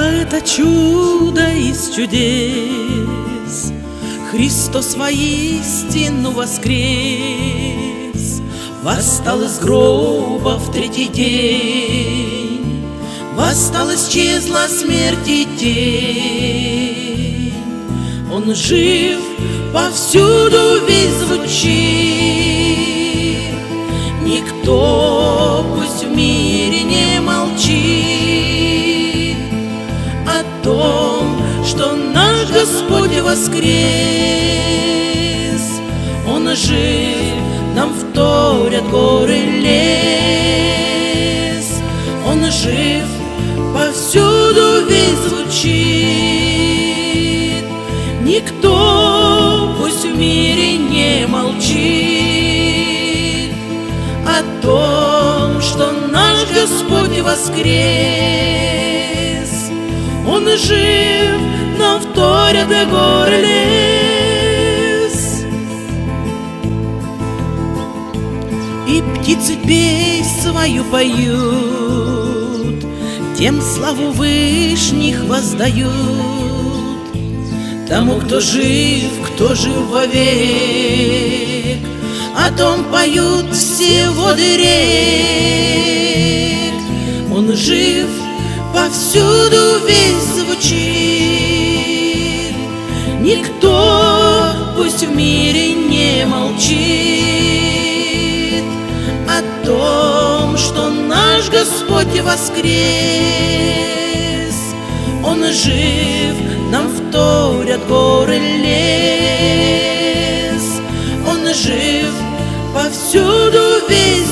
это чудо из чудес, Христос воистину воскрес, восстал из гроба в третий день, восстал, исчезла смерть и тень. Он жив, повсюду весь звучит, никто пусть в мире не молчит о том, что наш Господь воскрес. Он жив, нам вторят горы, лес. Он жив, повсюду весь звучит, никто пусть в мире не молчит о том, что наш Господь воскрес. Он жив, нам вторят горы, лес. И птицы песнь свою поют, тем славу вышних воздают. Тому, кто жив вовек, о том поют все воды рек. Он жив, повсюду весь звучит, никто пусть в мире не молчит о том, что наш Господь воскрес. Он жив, нам вторят горы, лес. Он жив, повсюду весь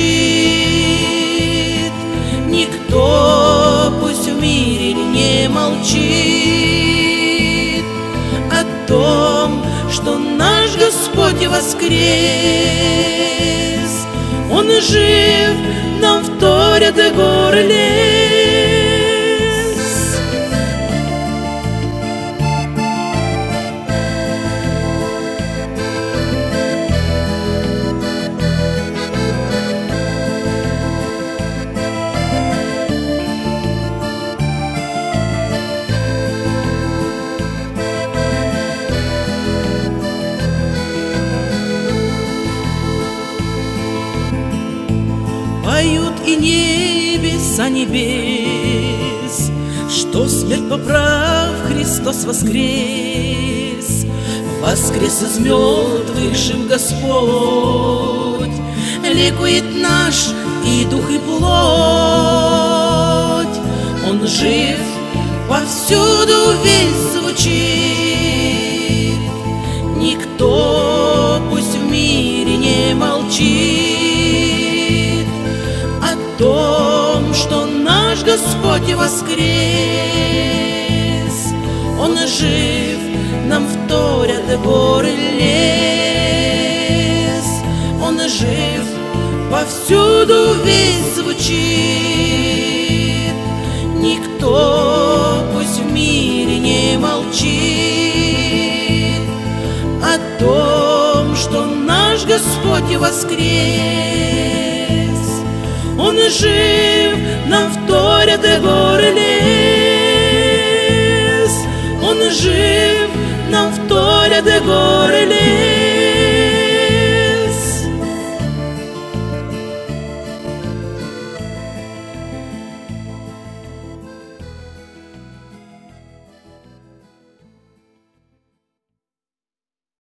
звучит, никто пусть в мире не молчит о том, что наш Господь воскрес. Он жив, нам вторят горы, лес. Поют и небеса небес, что смерть поправ, Христос воскрес. Воскрес из мертвых жив Господь, ликует наш и дух, и плоть. Он жив, повсюду весь звучит, никто пусть в мире не молчит о том, что наш Господь воскрес. Он жив, нам вторят горы, лес. Он жив, повсюду весь звучит, никто пусть в мире не молчит о том, что наш Господь воскрес. Он жив, нам вторят горы, лес. Он жив, нам вторят горы.